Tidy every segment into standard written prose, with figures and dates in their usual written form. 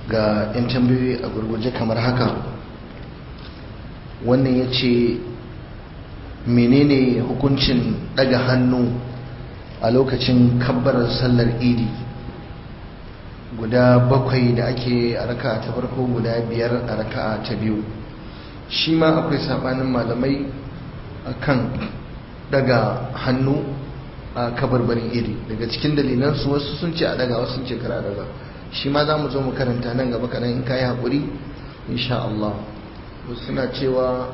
ga 'yan tambayoyi a gurguje kamar haka. Wannan ya ce menene hukuncin daga hannu a lokacin kabbarar sallar idi guda 7 da ake a raka'a ta farko, guda 5 a raka'a ta biyu. Shi ma akwai sabanin malamai akan daga hannu a kabarbarin idi. Daga cikin dalilansu wasu sun ce a daga, wasu sun ce kar a daga. Shi ma za mu zo mu karanta nan gaba kaɗan in kayi haƙuri insha Allah. Wasu suna cewa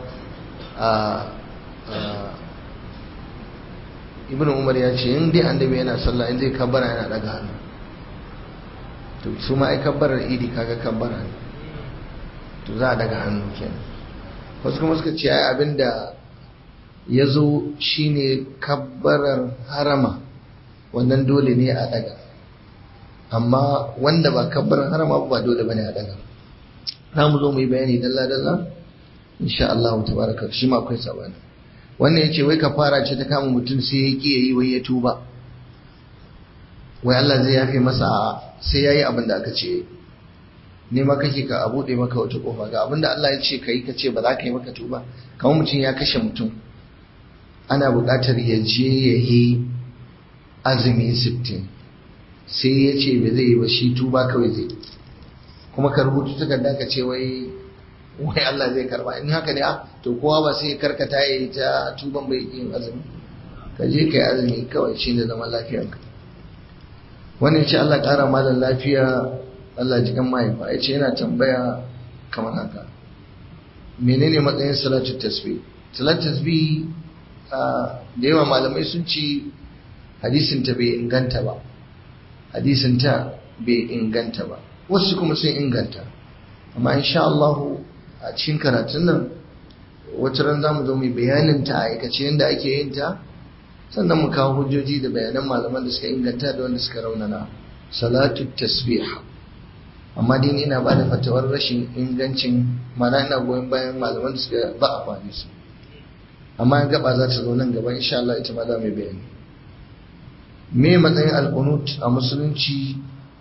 Ibn Umar ya ce in dai annabi yana sallah in zai kabbara yana daga hannu. To su ma ai kabbarar idi kaga kabbara ne, to za a daga hannu kenan. Wasu kuma suka ce ai abinda ya zo shine kabbarar harama, wannan dole ne a daga, amma wanda ba kabbarar harama ba dole bane a daga. Za mu zo mu yi bayani dalla-dalla insha Allah tabaraka. Shi ma akwai sabani. Wannan yace wai kafara ce ta kama mutum sai ya ki yayi, wai ya tuba, wai Allah zai yafe masa sai yayi abin da aka ce. Ne ma kake ka abude maka wata kofa ga abin da Allah ya ce kai, ka ce ba za ka yi maka tuba. Kamar mutum ya kashe mutum, ana buƙatar ya je ya yi azumi 60, sai ya ce ba zai yi ba, shi tuba kawai zai. Kuma ka rubuta takarda ka ce wai Allah zai karba. In haka ne to kowa ba sai karkata ya yi ta tuban bai yin azumi. Ka je ka yi azumi kawai, shi ne zaman lafiyarka. Wani ya ce Allah ƙara malam lafiya, Allah ji kan mahaifa. Ya ce yana tambaya kamar haka, menene matsayin salatu tasbih? Salatu tasbih da yawa malamai sun ce hadisinta bai inganta ba, hadisinta bai inganta ba. Wasu kuma sun inganta, amma insha Allah a cikin karatun nan wata ran zamu zo mu bayanin ta a aikace yadda ake yin ta, sannan mu kawo hujjoji da bayanan malaman da suka inganta da wanda suka raunana salatu tasbih. Amma dai ina ba da fatawar rashin ingancin, mana ina goyon bayan malaman da suka ba a fadi su, amma gaba za ta zo nan gaba insha Allah ita ma za mu bayani. Me matsayin alqunut a musulunci,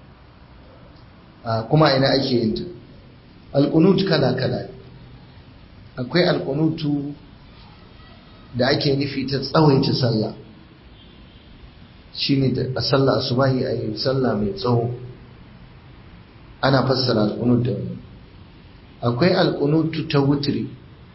kuma ina ake yin ta? Alqunut kala kala. Akwai alqunutu da ake nufi ta tsawaita sallah, shine da sallah asubahi ayi sallah mai tsawo, ana fassara alqunut da wannan. Akwai alqunutu ta wutri,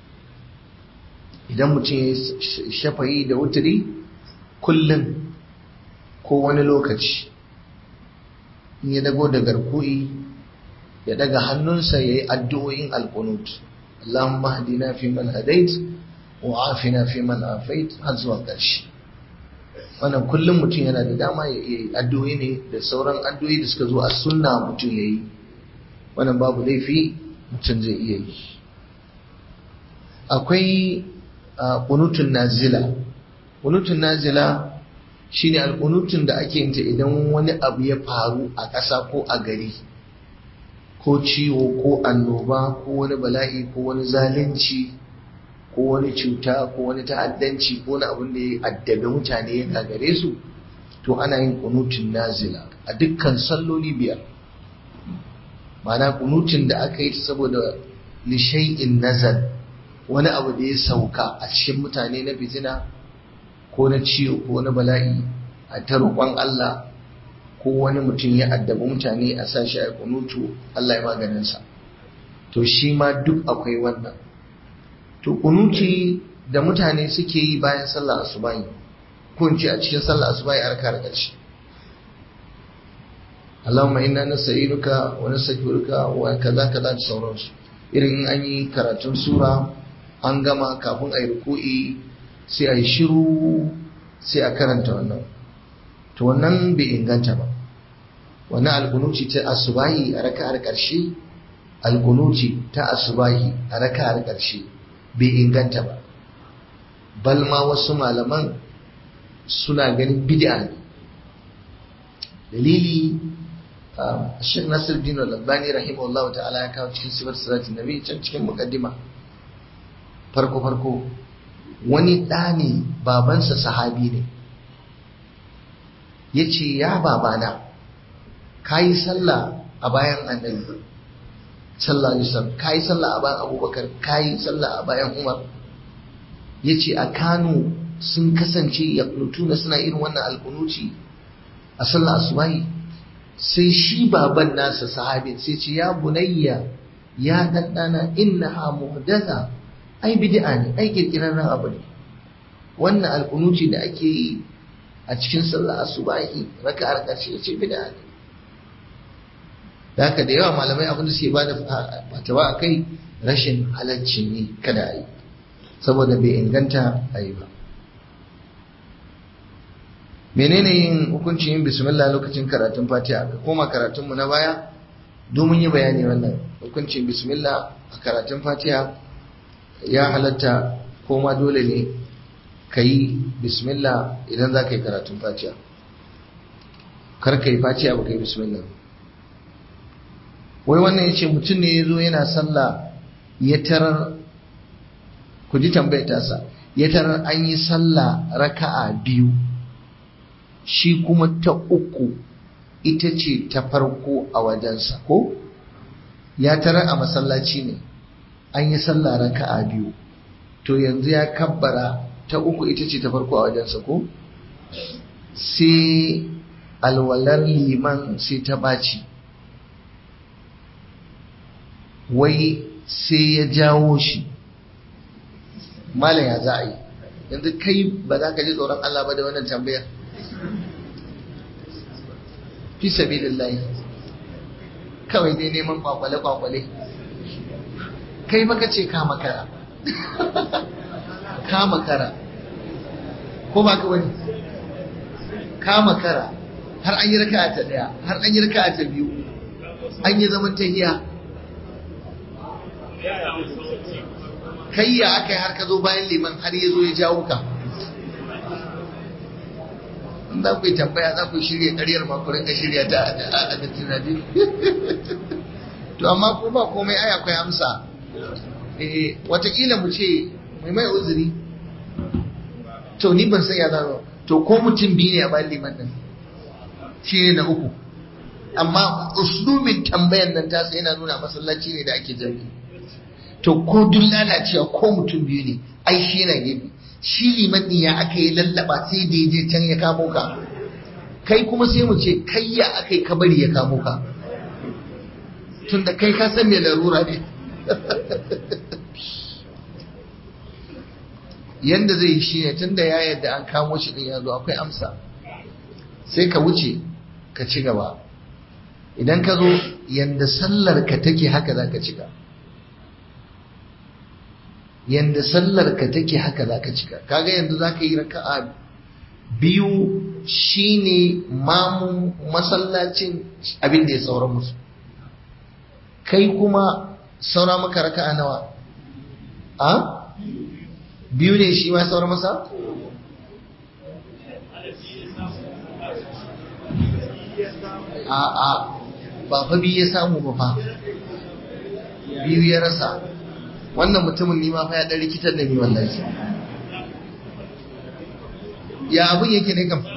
idan mutum ya shafa'i da wutri kullum ko wani lokaci, in ya dago da garku'i ya daga hannunsa ya yi addu'o'in alqunut. Allahumma hadina fi man hadait wa afina fi man afait, har zuwa ƙarshe. Wannan kullum mutum yana da dama ya yi addu'o'i ne, da sauran addu'o'i da suka zo a sunna mutum ya yi, wannan babu laifi, mutum zai iya yi. Akwai qunutun nazila. Qunutun nazila shine alqunutun da ake yin ta idan wani abu ya faru a ƙasa ko a gari, ko ciwo ko annoba ko wani bala'i ko wani zalunci ko wani cuta ko wani ta'addanci ko wani abin da ya addabe mutane ya gagare su, to ana yin qunutun nazila a dukkan salloli 5. Ma'ana qunutun da aka yi ta saboda li shay'in nazal, wani abu da ya sauka a cikin mutane na fitina ko na ciwo ko na bala'i, a ta roƙon Allah, ko wani mutum ya addabi mutane a sa shi a kunutu Allah ya maganinsa. To shi ma duk akwai wannan. To kunuti da mutane suke yi bayan sallah asubahi, ko in ce a cikin sallah asubahi a raka da ƙarshe, Allahumma inna nasta'inuka wa nastaghfiruka wa kaza kaza da sauransu. Irin in an yi karatun sura an gama, kafin a yi ruku'i sai a yi shiru sai a karanta wannan. To wannan bai inganta ba. Wannan alkunuci ta asubahi a raka'ar ƙarshe, alkunuci ta asubahi a raka'ar ƙarshe bai inganta ba. Bal ma wasu malaman suna ganin bid'a ne. Dalili, Sheikh Nasiruddin Al-Albani rahimahullahu ta'ala ya kawo cikin sifar salatin nabi can cikin muqaddima farko wani ɗani babansa sahabi ne, ya ce ya babana ka yi sallah a bayan annabi sallallahu alaihi wasallam, kai sallah a bayan Abubakar, kai sallah a bayan Umar. Yace a Kano sun kasance yaqnutuna suna irin wannan alqunuci a sallar asubahi. Sai shi baban nasa sahabin sai ce ya bunayya, ya daddana, innaha muhdatha, ai bid'a ne, ai kirkirarren abu ne wannan alqunuci da ake yi a cikin sallar asubahi raka'ar karshe, yace bid'a ne. Da haka da yawa malamai abin da suke bada fatawa akai rashin halacci ne, kada a yi saboda bai inganta a yi ba. Menene yin hukuncin yin bismillah lokacin karatun Fatiha? Ka koma karatunmu na baya domin yi bayani wannan hukuncin bismillah a karatun Fatiha. Ya halatta ko ma dole ne ka yi bismillah idan za ka yi karatun Fatiha. Kar ka yi Fatiha ba ka yi bismillah. Wai wannan ya ce mutum ne ya zo yana sallah ya tarar, ku ji tambayar tasa, ya tarar an yi sallah raka'a biyu, shi kuma ta uku ita ce ta farko a wajensa, ko ya tarar a masallaci ne an yi sallah raka'a biyu, to yanzu ya kabbara ta uku ita ce ta farko a wajensa, ko sai alwalar liman sai ta ɓaci, wai sai ya jawo shi. Malam ya za a yi yanzu? Kai ba za ka ji tsoron Allah ba da wannan tambayar? Fi sabilillahi, kawai dai neman kwakwale-kwakwale. Kai baka ce ka makara ka makara, ko ba ka wani ka makara, har an yi raka'a ta daya, har an yi raka'a ta biyu, an yi zaman tahiya. Kai ya aka yi har ka zo bayan liman har ya zo ya jawo ka? In za ku yi tambaya za ku shirya ƙaryar makurin ka shirya ta a da tunani. To amma ko ba komai ai akwai amsa. Watakila mu ce mai uzuri. To ni ban san ya zaro. To ko mutum biyu ne a bayan liman nan, shi ne na uku. Amma uslubin tambayan nan ta sai yana nuna masallaci ne da ake jami'i. To ko duk lalacewa ko mutum biyu ne, ai shi yana gefe. Shi liman ɗin ya aka yi lallaba sai da je can ya kamo ka. Kai kuma sai mu ce kai ya aka yi kabari ya kamo ka. Tunda kai ka san me larura ne. Yanda zai yi shi ne, tunda ya yadda an kamo shi ɗin ya zo akwai amsa. Sai ka wuce ka ci gaba. Idan ka zo yanda sallar ka take haka za ka cika. Yanda sallar ka take haka za ka cika. Kaga yanzu za ka yi raka'a biyu, shine mamun masallacin abin da ya saura musu. Kai kuma saura maka raka'a nawa? A? Biyu ne shi ma saura masa? A'a, ba fa biyu ya samu ba fa. Biyu ya rasa. Wannan mutumin ni ma fa ya dan rikitar da ni wallahi. Ya abun yake ne kam?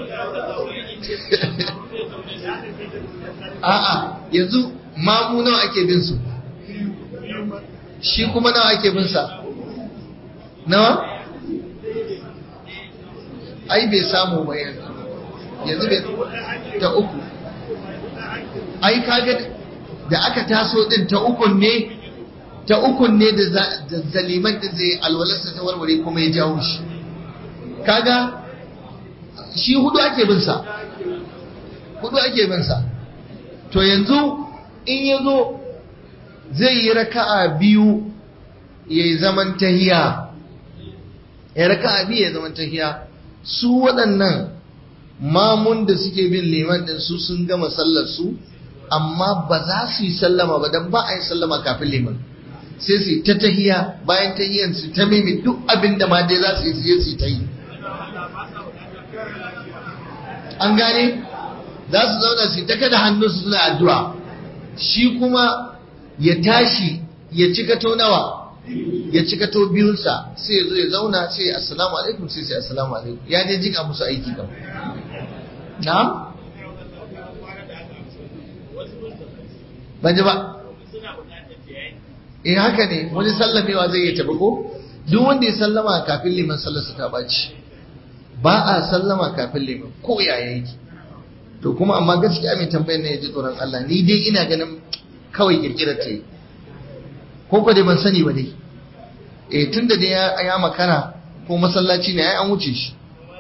A'a, yanzu mamu nawa ake bin su? Shi kuma nawa ake bin sa? Nawa? Ai bai samu ba yanzu. Yanzu bai ta uku. Ai kaga da aka taso din ta ukun ne, ta ukun ne da zaliman da zai alwalarsa ta warware kuma ya jawo shi. Kaga shi hudu ake bin sa. Hudu ake bin sa. To yanzu in yazo zai yi raka'a biyu yayi zaman tahiya. Ya raka'a biyu ya zaman tahiya. Su waɗannan mamun da suke bin liman din su sun gama sallar su, amma ba za su yi sallama ba dan ba a yi sallama kafin liman. Sai su ta tahiya, bayan tahiyan su ta mimi duk abin da ma dai za su yi su ta yi. An gane? Za su zauna su ta kada hannunsu suna addu'a. Shi kuma ya tashi ya cika to nawa? Ya cika to biyunsa, sai ya zo ya zauna sai assalamu alaikum, sai assalamu alaikum. Ya dai jika musu aiki kam. Na'am? Ban ji ba. haka ne, wani sallamewa zai iya tafi ko duk wanda ya sallama kafin liman sallarsa ta baci, ba a sallama kafin liman ko yaya yake. To kuma amma gaskiya mai tambayar ne ya ji tsoron Allah, ni dai ina ganin kawai kirkirar ta yi ko dai ban sani ba dai. Tunda dai ya makara ko masallaci ne ai an wuce shi.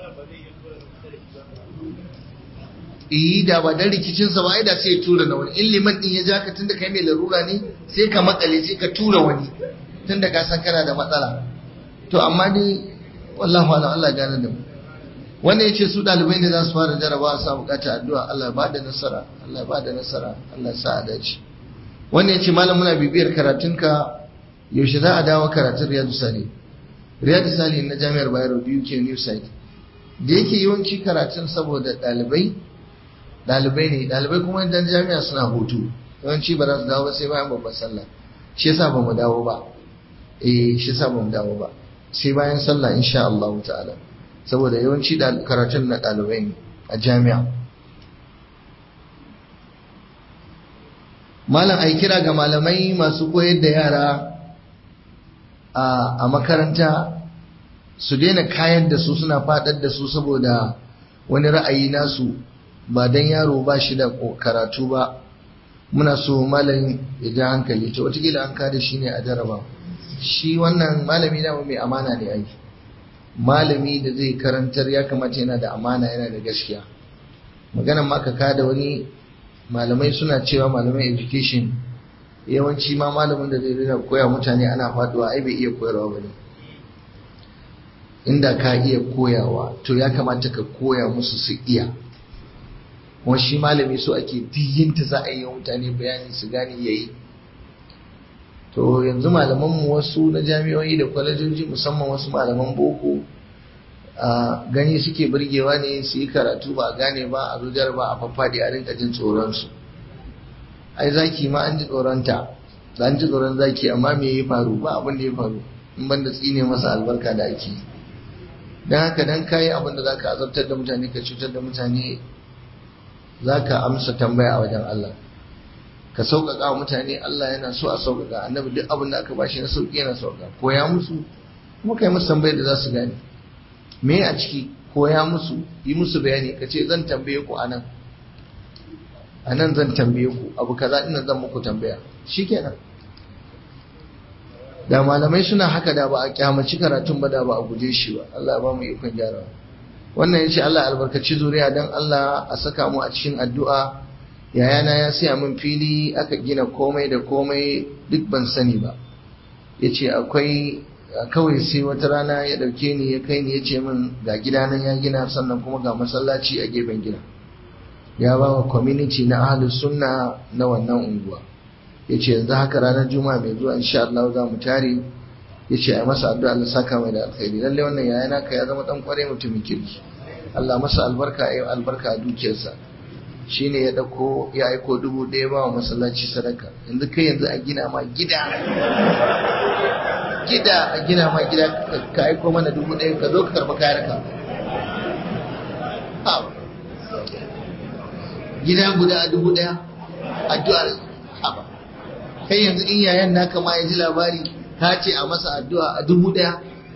Da ba dan rikicinsa ba ai da sai ya tura na wani. In liman din ya ja ka tunda kai mai larura ne sai ka makale sai ka tura wani tunda ka san kana da matsala. To amma dai wallahi Allah gane da mu. Wannan yace su dalibai ne za su fara jarabawa sa bukata addu'a, Allah ya bada nasara, Allah ya bada nasara, Allah ya sa a dace. Wannan yace malam muna bibiyar karatunka, yaushe za a dawo karatun Riyadu Salihin. Riyadu Salihin na Jami'ar Bayero BUK New Site. Da yake yawanci karatun saboda dalibai ne kuma idan jami'a suna hutu yawanci ba za su dawo ba sai bayan babban sallah. Shi yasa ba mu dawo ba. Shi yasa ba mu dawo ba. Sai bayan sallah insha Allah ta'ala. Saboda yawanci karatun na ɗalibai ne a jami'a. Malam ai kira ga malamai masu koyar da yara a makaranta su daina kayar da su suna fadar da su saboda wani ra'ayi nasu, ba dan yaro ba shi da karatu ba. Muna so malam ya ja hankali, to wataƙila an kada shi ne a jaraba. Shi wannan malami na mai amana ne ai. Malami da zai karantar ya kamata yana da amana, yana da gaskiya. Maganan ma ka kada wani, malamai suna cewa malamai education yawanci ma malamin da zai rika koya mutane ana faduwa ai bai iya koyarwa bane. Inda ka iya koyawa to ya kamata ka koya musu su iya. Kuma shi malami so ake diyinta za a yi wa mutane bayani su gane yayi. To yanzu malamanmu wasu na jami'o'i da kwalejoji, musamman wasu malaman boko, gani suke burgewa ne su yi karatu ba a gane ba, a zo jaraba a faffadi a rinka jin tsoronsu. Ai zaki ma an ji tsoronta, da an ji tsoron zaki, amma me ya faru? Ba abin da ya faru in banda tsine masa albarka da ake. Don haka dan kayi abin da zaka azabtar da mutane, ka cutar da mutane, zaka amsa tambaya a wajen Allah. Ka sauƙaƙa wa mutane, Allah yana so a sauƙaƙa. Annabi duk abin da aka bashi na sauƙi yana sauƙaƙa. Koya musu kuma kai musu tambayar da za su gane. Me a ciki? Koya musu, yi musu bayani, ka ce zan tambaye ku anan. Anan zan tambaye ku, abu kaza ina zan muku tambaya. Shikenan. Da malamai suna haka da ba a kyamaci karatun ba, da ba a guje shi ba. Allah ya ba mu ikon gyarawa. Wannan yace Allah albarkaci zuriya, dan Allah a saka mu a cikin addu'a. Yayana ya siya min fili aka gina komai da komai duk ban sani ba. Yace akwai kawai sai wata rana ya dauke ni ya kai ni yace min ga gida nan ya gina, sannan kuma ga masallaci a gefen gida. Ya ba wa community na ahlus sunna na wannan unguwa. Yace yanzu haka ranar juma'a mai zuwa insha Allah za mu tare. Yace ai masa addu'a Allah saka mai da alkhairi. Lalle wannan yayana ka ya zama dan kware mutumin kirki. Allah masa albarka, ayi albarka a dukiyarsa. Shine ya dauko ya aiko 1000 ba wa masallaci sadaka. Yanzu kai yanzu a gina ma gida a gina ma gida ka aiko mana 1000 ka zo ka karba kayanka. Gida guda 1000 addu'ar haba. Kai yanzu in yayan naka ma ya ji labari ta ce a masa addu'a a 1000.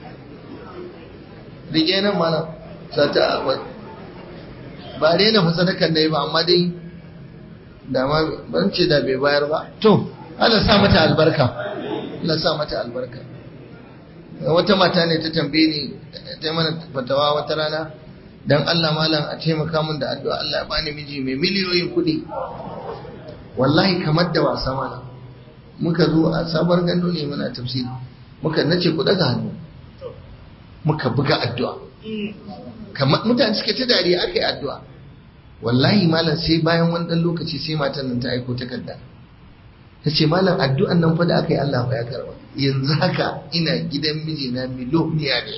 Rike nan mana sata akwai ba dai na sadakan dai ba, amma dai da ma ban ce da bai bayar ba. To Allah sa mata albarka, Allah sa mata albarka. Wata mata ne ta tambaye ni, ta mana fatawa wata rana, dan Allah malam a taimaka min da addu'a, Allah ya bani miji mai miliyoyin kuɗi. Wallahi kamar da wasa malam. Muka zo a sabar gando ne muna tafsiri, muka nace ku daga hannu, muka buga addu'a. Kamar mutane suke ta dariya aka yi addu'a. Wallahi malam sai bayan wani ɗan lokaci sai matan nan ta aiko takarda. Ta ce malam addu'an nan fa da aka yi Allah ya karba. Yanzu haka ina gidan mijina miliyoniya ne.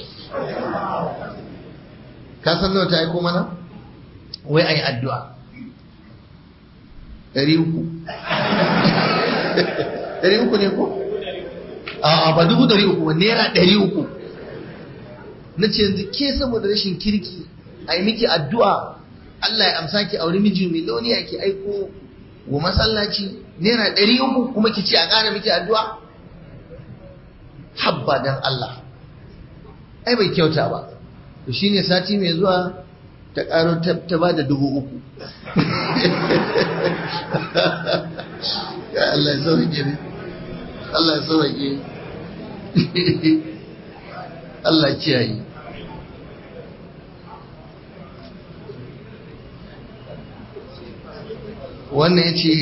Ka san nawa ta aiko mana? Wai a yi addu'a. 300. 300 ne ko? A'a ba 300 ba, naira 300. Na ce yanzu ke saboda rashin kirki a yi miki addu'a Allah ya amsa ki auri miji miliyoniya ki aiko wa masallaci naira 300 kuma ki ce a ƙara miki addu'a. habba dan Allah ai bai kyauta ba. to shine sati mai zuwa ta karo ta ba da 3,000. ya Allah ya sauke ne, Allah ya sauke. Allah kiyaye. wannan ya ce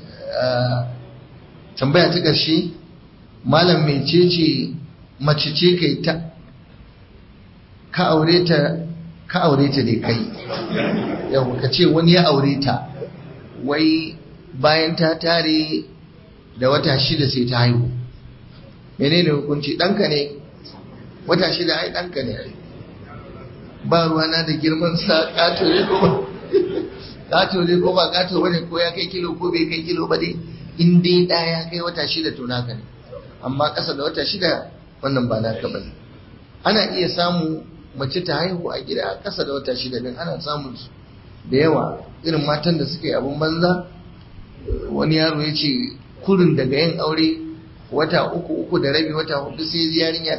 tambaya ta ƙarshe, malam mecece mace ce kai ta ka aure ta dai kai yau ka ce wani ya aure ta wai bayan ta tare da wata 6 sai ta haihu, menene hukunci? ɗanka ne, wata 6 ai ɗanka ne, ba ruwana da girman sa ƙato ne ko ba ƙato ne ko ba ƙato bane, ko ya kai kilo ko bai kai kilo ba dai, in dai ɗaya kai wata 6 to naka ne, amma ƙasa da wata 6 wannan ba naka bane. ana iya samu mace ta haihu a gida ƙasa da wata 6 din, ana samun su da yawa, irin matan da suka yi abun banza. wani yaro ya ce kurin daga yin aure wata 3 da rabi, wata 4 sai yarinya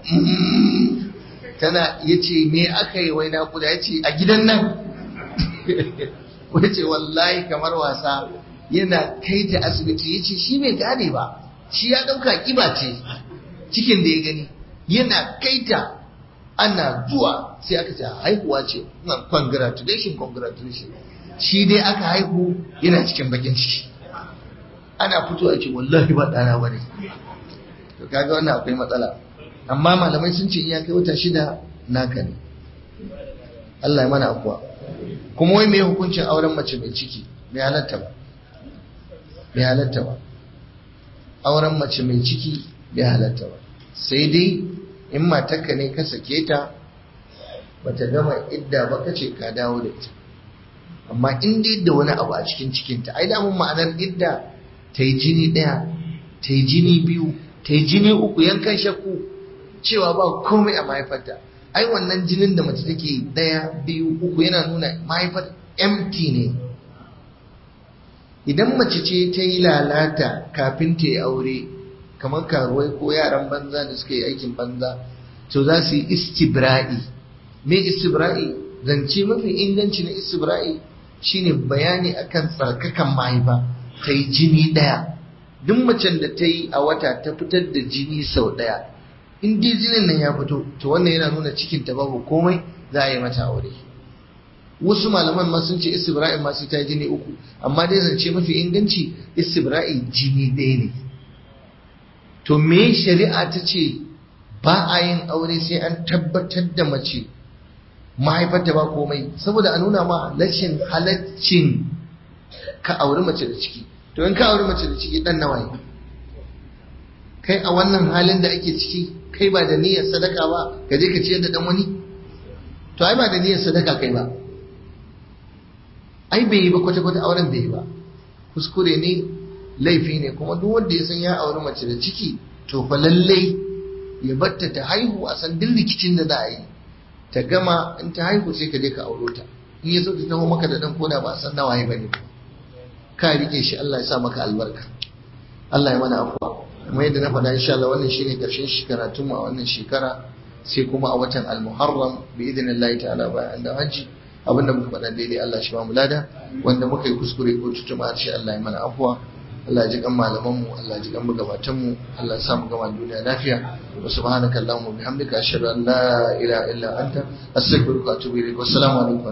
tana ya ce me aka yi wai naƙuda, ya ce a gidan nan. wace wallahi kamar wasa, yana kai ta asibiti, ya ce shi bai gane ba, shi ya ɗauka ƙiba ce cikin da ya gani, yana kai ta ana zuwa sai aka ce haihuwa ce, congratulation. shi dai aka haihu yana cikin bakin ciki, ana fito a ce wallahi ba ɗana ba ne. to kaga wannan akwai matsala, amma malamai sun ce in ya kai wata 6 naka ne. Allah ya mana afuwa. kuma wai me hukuncin auren mace mai ciki? bai halatta ba. auren mace mai ciki bai halatta ba, sai dai in matarka ne ka sake ta bata gama idda ba kace ka dawo da ita, amma in dai da wani abu a cikin cikinta, ai da mun ma'anar idda ta yi jini 1, ta yi jini 2, ta yi jini 3, yankan shakku cewa ba komai a mahaifarta. ai wannan jinin da mace take 1, 2, 3 yana nuna mahaifar empty ne. idan mace ce ta yi lalata kafin ta yi aure, kamar karuwai ko yaran banza da suka yi aikin banza, to za su yi istibra'i. me istibra'i? zance mafi inganci na istibra'i shine bayani akan tsarkakan mahaifa. ta yi jini 1, duk macen da ta yi a wata ta fitar da jini sau 1, in dai jinin nan ya fito, to wannan yana nuna cikin ta babu komai, za a yi mata aure. wasu malaman ma sun ce istibra'i ma sai ta yi jini 3, amma dai zance mafi inganci istibra'i jini 1 ne. to me shari'a ta ce ba a yin aure sai an tabbatar da mace mahaifarta ba komai, saboda a nuna ma rashin halaccin ka auri mace da ciki. to in ka auri mace da ciki dan nawa ne kai a wannan halin da ake ciki? kai ba da niyyar sadaka ba ka je ka ciyar da dan wani? to ai ba da niyyar sadaka kai ba, ai bai yi ba, kwata-kwata auren bai yi ba, kuskure ne, laifi ne. kuma duk wanda ya san ya auri mace da ciki, to fa lallai ya batta ta haihu, a san duk rikicin da za a yi, ta gama, in ta haihu sai ka je ka auro ta, in ya so ta taho maka da dan koda ba a san nawaye bane, ka rike shi. Allah ya sa maka albarka, Allah ya mana afuwa. kuma yadda na faɗa, insha Allah wannan shine karshen karatun mu a wannan shekara, sai kuma a watan al-Muharram bi idnillahi ta'ala bayan da haji. abinda muka faɗa daidai Allah shi ba mu lada, wanda muka yi kuskure ko tutuma harshe Allah ya mana afuwa. Allah ya ji kan malaman mu, Allah ya ji kan magabatan mu, Allah ya sa mu gama duniya lafiya. wa subhanaka allahumma bihamdika ashhadu an la ilaha illa anta astaghfiruka wa atubu ilaik. wassalamu alaikum.